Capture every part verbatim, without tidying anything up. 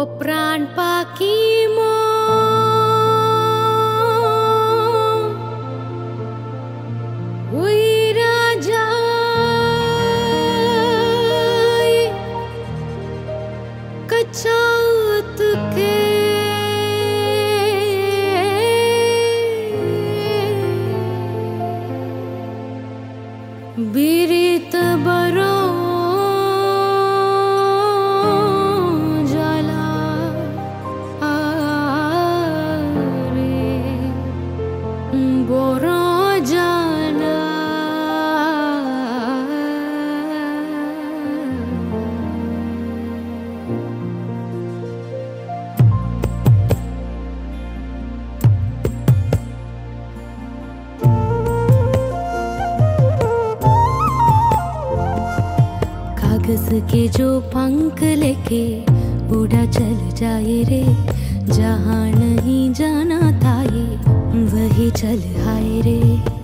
প্রাণ পাখি মো উইরা যায় कचाउत के बीरित बरो कागज के जो पंख लेके उड़ा चल जाए रे, जहाँ नहीं जाना था ये वही चल आए रे।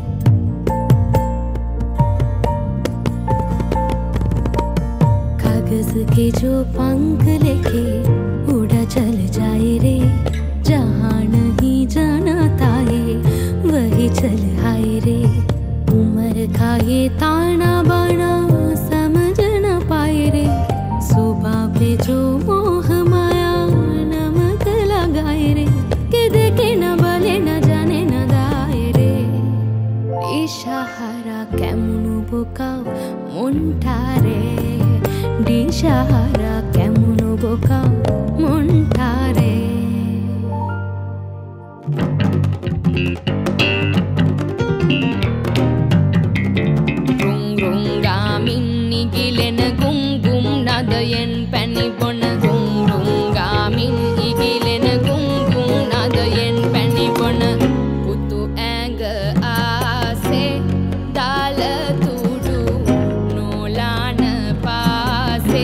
कागज के जो पंख लेके उड़ा चल जाए रे, जहाँ नहीं जाना था ये वही चल आए रे। उम्र का ये ताना बाना सुबह पे जो मोह माया नमक लगाए रे, के देखे न बले न जाने न दाए रे। दिशाहारा केमनु बोकाओ मुंटा रे, दिशाहारा केमनु बोकाओ मुंटा रे। Rung rung gamin nigilen gum gum nadayen pani bon rung rung gamin nigilen gum gum nadayen pani bon putu anga ase dala tudu nolana pase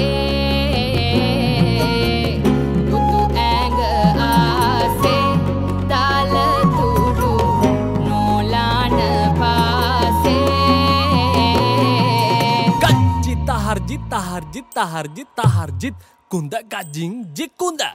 putu anga ase dala tudu nolana pase Harjit taharjit taharjit taharjit kunda kajing jik kunda.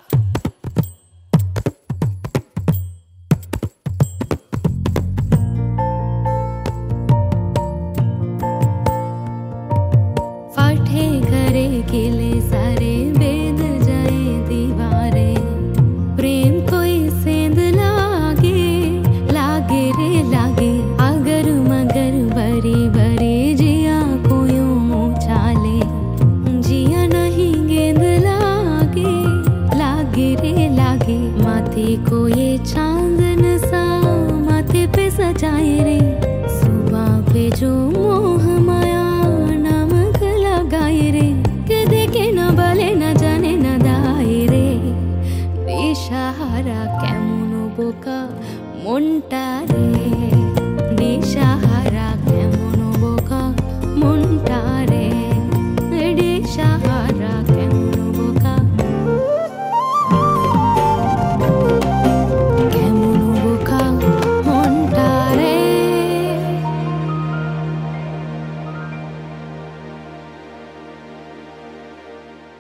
फाटे घरे किले सारे वेद जाए दीवारे, प्रेम कोई सेंध लागे लागे रे लागे। अगर मगर बरी बरी जिया कोयो मुचाले, जिया नहीं गेंद लागे लागे रे लागे। माथे को ये चांदन सा माथे पे सजाए रे, सुबह पे जो मोह माया नमक लगाए रे, के देखे न बले न जाने न दाए रे। दिशाहारा केमनु बोका मुंटा रे।